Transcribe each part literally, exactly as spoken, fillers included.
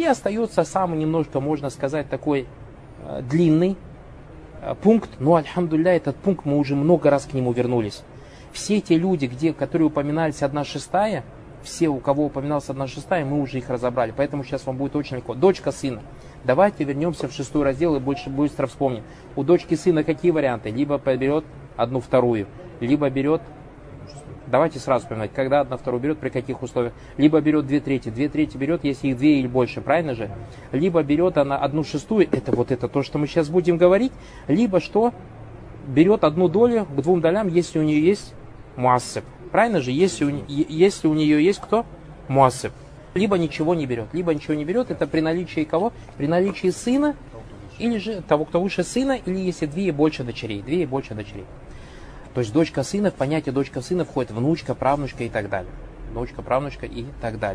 И остается самый немножко, можно сказать, такой э, длинный э, пункт, но, альхамдулилля, этот пункт мы уже много раз к нему вернулись. Все те люди, где, которые упоминались одна шестая, все, у кого упоминалась одна шестая, мы уже их разобрали. Поэтому сейчас вам будет очень легко. Дочка сына. Давайте вернемся в шестой раздел и больше быстро вспомним. У дочки сына какие варианты? Либо берет одну вторую, либо берет... Давайте сразу вспоминать, когда одна вторую берет, при каких условиях. Либо берет две трети. Две трети берет, если их две или больше, правильно же? Либо берет она одну шестую, это вот это то, что мы сейчас будем говорить. Либо что? Берет одну долю к двум долям, если у нее есть муассиб. Правильно же? Если у, если у нее есть кто? Муассиб. Либо ничего не берет. Либо ничего не берет, это при наличии кого? При наличии сына, или же того, кто выше сына, или если две и больше дочерей. Две и больше дочерей. То есть дочка сына, в понятие дочка сына входит внучка, правнучка и так далее. Дочка, правнучка и так далее.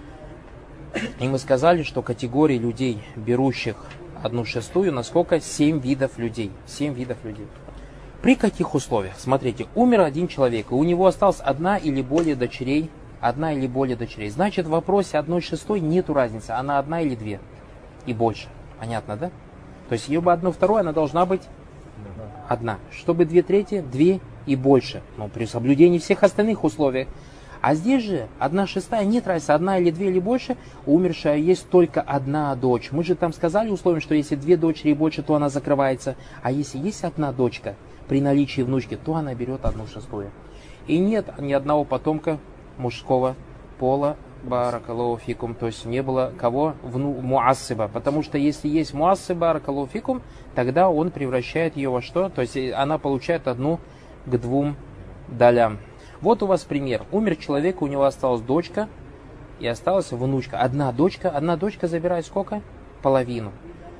И мы сказали, что категории людей, берущих одну шестую, насколько? Семь видов людей. Семь видов людей. При каких условиях? Смотрите, умер один человек, и у него осталась одна или более дочерей. Одна или более дочерей. Значит, в вопросе одной шестой нету разницы, она одна или две. И больше. Понятно, да? То есть, либо одну вторую, она должна быть одна. Чтобы две трети, две и больше. Но при соблюдении всех остальных условий. А здесь же одна шестая, нет разницы, одна или две или больше, у умершая есть только одна дочь. Мы же там сказали условием, что если две дочери и больше, то она закрывается. А если есть одна дочка при наличии внучки, то она берет одну шестую. И нет ни одного потомка мужского пола, баракаллаху фикум, то есть не было кого? Вну, муассиба. Потому что если есть муассиба, баракаллаху фикум, тогда он превращает ее во что? То есть она получает одну к двум долям. Вот у вас пример. Умер человек, у него осталась дочка и осталась внучка. Одна дочка, одна дочка забирает сколько? Половину.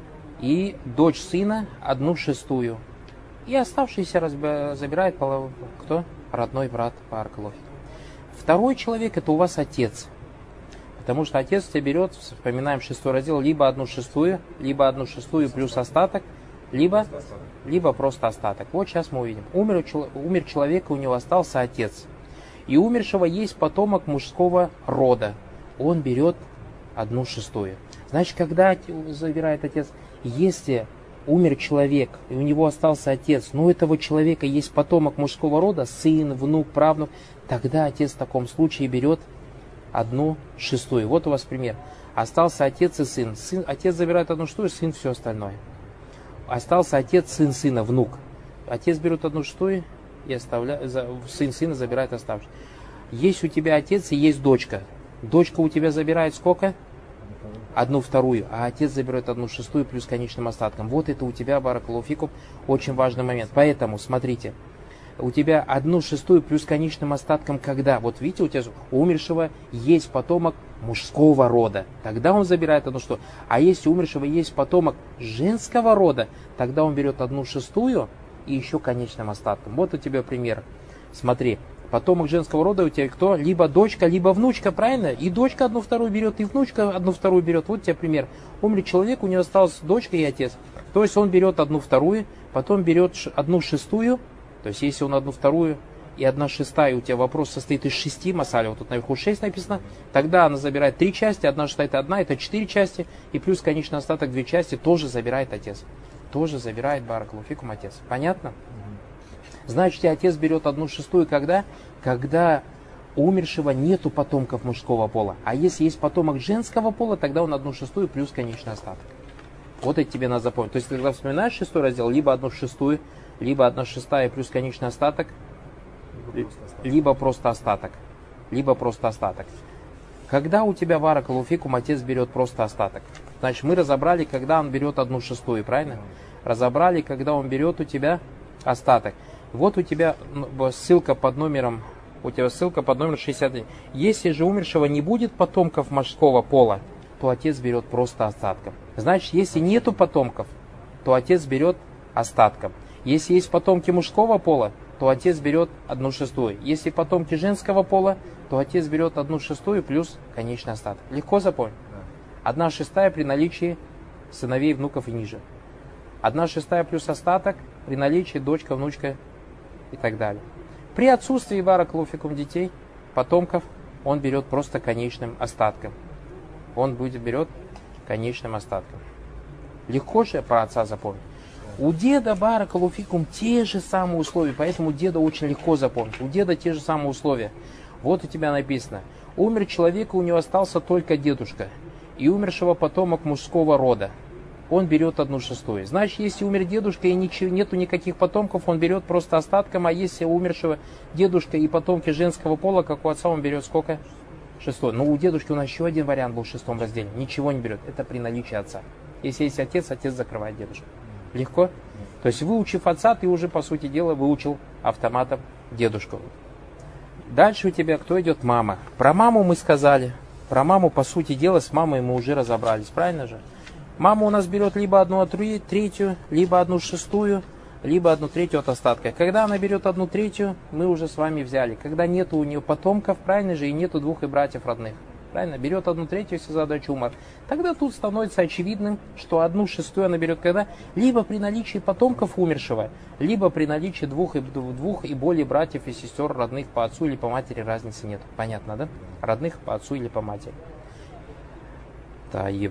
И дочь сына одну шестую. И оставшийся разби- забирает половину. Кто? Родной брат баракаллаху фикум. Второй человек это у вас отец. Потому что отец тебя берет, вспоминаем шестой раздел, либо одну шестую, либо одну шестую плюс остаток, либо, либо просто остаток. Вот сейчас мы увидим. Умер, умер человек, у него остался отец. И у умершего есть потомок мужского рода. Он берет одну шестую. Значит, когда забирает отец, если умер человек, и у него остался отец, но у этого человека есть потомок мужского рода, сын, внук, правнук, тогда отец в таком случае берет одну шестую. Вот у вас пример. Остался отец и сын. сын отец забирает одну шестую, сын все остальное. Остался отец, сын сына, внук. Отец берет одну шестую и оставляет, сын сына забирает оставшись. Есть у тебя отец и есть дочка. Дочка у тебя забирает сколько? Одну вторую, а отец заберет одну шестую плюс конечным остатком. Вот это у тебя, баракаллаху фикум, очень важный момент. Поэтому, смотрите, у тебя одну шестую плюс конечным остатком когда? Вот видите, у тебя у умершего есть потомок мужского рода, тогда он забирает одну шестую. А если у умершего есть потомок женского рода, тогда он берет одну шестую и еще конечным остатком. Вот у тебя пример. Смотри. Потомок женского рода у тебя кто? Либо дочка, либо внучка, правильно? И дочка одну вторую берет, и внучка одну вторую берет. Вот у тебя пример. Умер человек, у него осталась дочка и отец. То есть он берет одну вторую, потом берет одну шестую. То есть если он одну вторую и одна шестая, у тебя вопрос состоит из шести масаль, вот тут наверху шесть написано, тогда она забирает три части, одна шестая это одна, это четыре части, и плюс конечный остаток две части тоже забирает отец. Тоже забирает баракаллаху фикум отец. Понятно? Значит, отец берет одну шестую когда? Когда у умершего нету потомков мужского пола. А если есть потомок женского пола, тогда он одну шестую плюс конечный остаток. Вот это тебе надо запомнить. То есть, когда вспоминаешь шестой раздел, либо одну шестую, либо одна шестая плюс конечный остаток, либо просто остаток. Либо просто остаток. Когда у тебя баракаллаху фикум отец берет просто остаток? Значит, мы разобрали, когда он берет одну шестую, правильно? Разобрали, когда он берет у тебя остаток. Вот у тебя ссылка под номером, у тебя ссылка под номером шестьдесят один. Если же умершего не будет потомков мужского пола, то отец берет просто остатком. Значит, если нету потомков, то отец берет остатком. Если есть потомки мужского пола, то отец берет одну шестую. Если потомки женского пола, то отец берет одну шестую плюс конечный остаток. Легко запомнить? Одна шестая при наличии сыновей, внуков и ниже. Одна шестая плюс остаток при наличии дочка, внучка и так далее. При отсутствии баракаллаху фикум детей, потомков, он берет просто конечным остатком. Он будет берет конечным остатком. Легко же про отца запомнить. У деда баракаллаху фикум те же самые условия, поэтому деда очень легко запомнить. У деда те же самые условия. Вот у тебя написано. Умер человек, у него остался только дедушка. И умершего потомок мужского рода. Он берет одну шестую. Значит, если умер дедушка и ничего, нету никаких потомков, он берет просто остатком. А если у умершего дедушка и потомки женского пола, как у отца, он берет сколько? Шестой. Но у дедушки у нас еще один вариант был в шестом разделе. Ничего не берет. Это при наличии отца. Если есть отец, отец закрывает дедушку. Легко? То есть, выучив отца, ты уже, по сути дела, выучил автоматом дедушку. Дальше у тебя кто идет? Мама. Про маму мы сказали. Про маму, по сути дела, с мамой мы уже разобрались. Правильно же? Мама у нас берет либо одну третью, либо одну шестую, либо одну третью от остатка. Когда она берет одну третью, мы уже с вами взяли. Когда нету у нее потомков, правильно же, и нету двух и братьев родных. Правильно? Берет одну третью, если задача умер. Тогда тут становится очевидным, что одну шестую она берет когда? Либо при наличии потомков умершего, либо при наличии двух и, двух и более братьев и сестер, родных по отцу или по матери, разницы нет. Понятно, да? Родных по отцу или по матери. Таиб.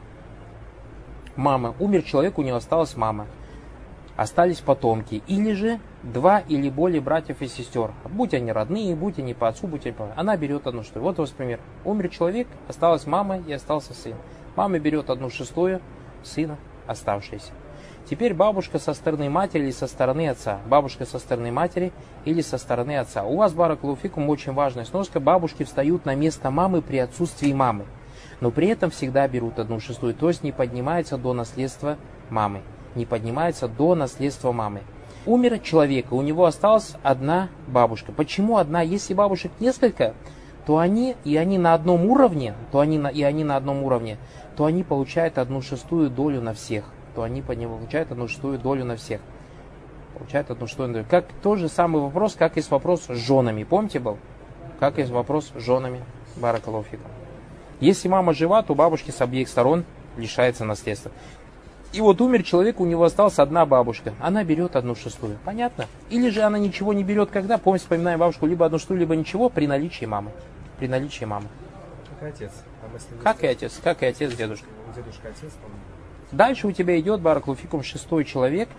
Мама. Умер человек, у него осталась мама. Остались потомки. Или же два или более братьев и сестер. Будь они родные, будь они по отцу, будь они по... Она берет одну шестую. Вот у вас пример. Умер человек, осталась мама и остался сын. Мама берет одну шестую, сына оставшиеся. Теперь бабушка со стороны матери или со стороны отца. Бабушка со стороны матери или со стороны отца. У вас, баракаллаху фикум, очень важная сноска. Бабушки встают на место мамы при отсутствии мамы. Но при этом всегда берут одну шестую. То есть не поднимается до наследства мамы. Не поднимается до наследства мамы. Умер человек, у него осталась одна бабушка. Почему одна? Если бабушек несколько, то они и они на одном уровне, то они на, и они на одном уровне, то они получают одну шестую долю на всех. То они получают одну шестую долю на всех. Получают одну шестую долю. Как тот же самый вопрос, как и с вопросом с женами. Помните был? Как и с вопросом с женами. Баракаллаху фикум. Если мама жива, то бабушки с обеих сторон лишается наследства. И вот умер человек, у него осталась одна бабушка. Она берет одну шестую. Понятно? Или же она ничего не берет, когда? Помните, вспоминаем бабушку, либо одну шестую, либо ничего, при наличии мамы. При наличии мамы. Как и отец. А как и отец, как и отец, дедушка. Дедушка, отец, по-моему. Дальше у тебя идет, баракаллаху фикум, шестой человек.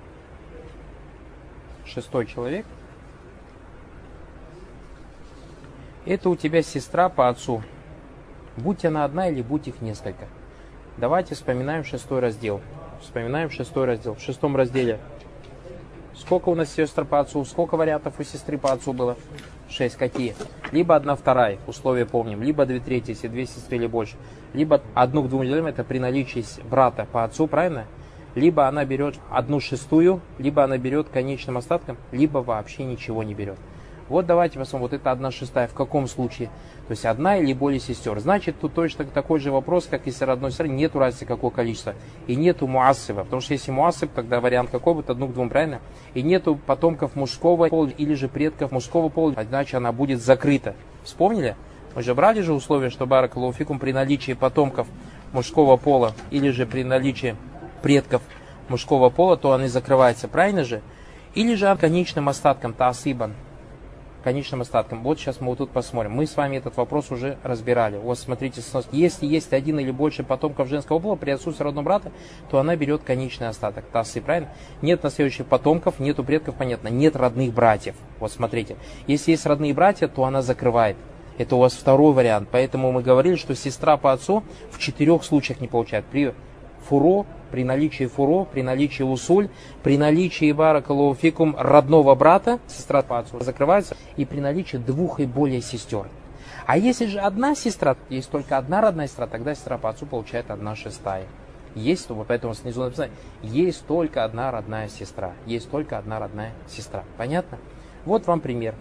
Шестой человек. Это у тебя сестра по отцу. Будь она одна или будь их несколько. Давайте вспоминаем шестой раздел. Вспоминаем шестой раздел. В шестом разделе сколько у нас сестр по отцу? Сколько вариантов у сестры по отцу было? Шесть. Какие? Либо одна вторая, условия помним. Либо две трети, если две сестры или больше. Либо одну к двум делим, это при наличии брата по отцу, правильно? Либо она берет одну шестую, либо она берет конечным остатком, либо вообще ничего не берет. Вот давайте посмотрим, вот это одна шестая, в каком случае? То есть одна или более сестер. Значит, тут точно такой же вопрос, как если родной сестры, нету разницы какое количество. И нету муассиба, потому что если муассиб, тогда вариант какой будет, одну к двум, правильно? И нету потомков мужского пола или же предков мужского пола, иначе она будет закрыта. Вспомнили? Мы же брали же условие, что баракаллаху фикум при наличии потомков мужского пола или же при наличии предков мужского пола, то он и закрывается, правильно же? Или же конечным остатком, таасибан. Конечным остатком. Вот сейчас мы вот тут посмотрим. Мы с вами этот вопрос уже разбирали. Вот смотрите, если есть один или больше потомков женского пола при отсутствии родного брата, то она берет конечный остаток. Тасы, правильно? Нет наследующих потомков, нету предков, понятно. Нет родных братьев. Вот смотрите. Если есть родные братья, то она закрывает. Это у вас второй вариант. Поэтому мы говорили, что сестра по отцу в четырех случаях не получает. При фуро, при наличии фуро, при наличии усуль, при наличии баракаллаху фикум родного брата, сестра по отцу закрывается, и при наличии двух и более сестер. А если же одна сестра, есть только одна родная сестра, тогда сестра по отцу получает одна шестая. Есть, поэтому снизу написано, есть только одна родная сестра. Есть только одна родная сестра. Понятно? Вот вам пример.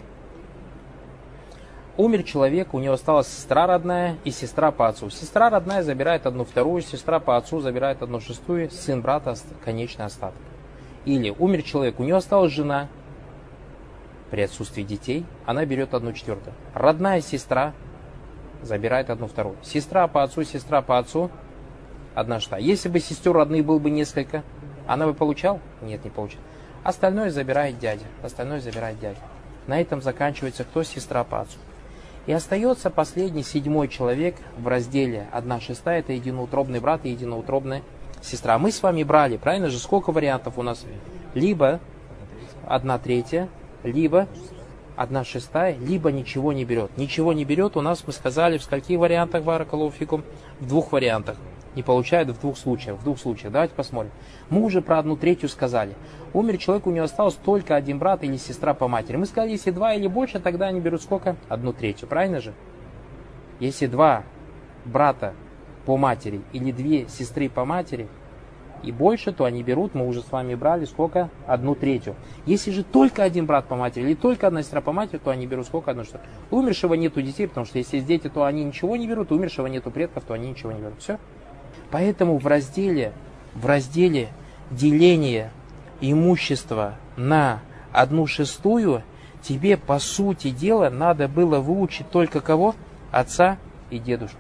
Умер человек, у него осталась сестра родная и сестра по отцу. Сестра родная забирает одну вторую, сестра по отцу забирает одну шестую, сын брата конечный остаток. Или умер человек, у него осталась жена, при отсутствии детей, она берет одну четвертую. Родная сестра забирает одну вторую. Сестра по отцу, сестра по отцу, одна шестая. Если бы сестер родных было бы несколько, она бы получала? Нет, не получала. Остальное забирает дядя. Остальное забирает дядя. На этом заканчивается кто? Сестра по отцу. И остается последний, седьмой человек в разделе одна шестая, это единоутробный брат и единоутробная сестра. Мы с вами брали, правильно же, сколько вариантов у нас? Либо одна третья, либо одна шестая, либо ничего не берет. Ничего не берет у нас, мы сказали, в скольких вариантах, баракаллаху фикум? В двух вариантах. Не получает в двух случаях. В двух случаях. Давайте посмотрим. Мы уже про одну третью сказали. Умер человек, у него осталось только один брат или сестра по матери. Мы сказали, если два или больше, тогда они берут сколько? Одну третью. Правильно же? Если два брата по матери или две сестры по матери и больше, то они берут, мы уже с вами брали сколько? Одну третью. Если же только один брат по матери или только одна сестра по матери, то они берут сколько? Одну штуку. У умершего нету детей, потому что если есть дети, то они ничего не берут, у умершего нету предков, то они ничего не берут. Все. Поэтому в разделе, в разделе деления имущества на одну шестую тебе, по сути дела, надо было выучить только кого? Отца и дедушку.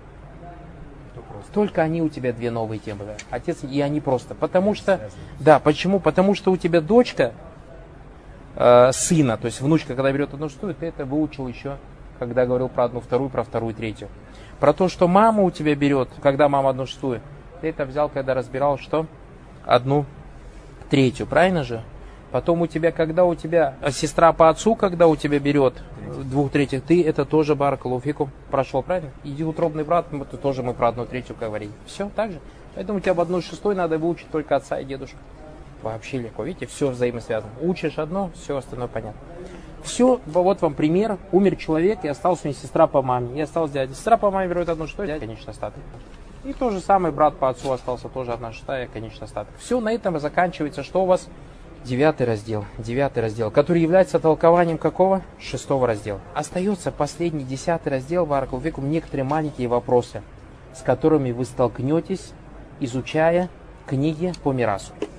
Только они у тебя две новые темы. Да? Отец и они просто. Потому что, да, почему? Потому что у тебя дочка э, сына, то есть внучка, когда берет одну шестую, ты это выучил еще, когда говорил про одну вторую, про вторую третью. Про то, что мама у тебя берет, когда мама одну шестую, ты это взял, когда разбирал, что? Одну третью, правильно же? Потом у тебя, когда у тебя сестра по отцу, когда у тебя берет двух третьих, ты это тоже баракаллаху фикум прошел, правильно? Единоутробный брат, это тоже мы про одну третью говорили. Все так же. Поэтому у тебя в одну шестой надо выучить только отца и дедушку. Вообще легко, видите, все взаимосвязано. Учишь одно, все остальное понятно. Все, вот вам пример. Умер человек, и осталась у него сестра по маме. И осталась дядя. Сестра по маме берет одну шестую, дядя, конечно, остаток. И то же самое, брат по отцу остался тоже одна шестая, конечно, остаток. Все, на этом и заканчивается. Что у вас? Девятый раздел. Девятый раздел, который является толкованием какого? Шестого раздела. Остается последний, десятый раздел, баракаллаху фикум, некоторые маленькие вопросы, с которыми вы столкнетесь, изучая книги по мирасу.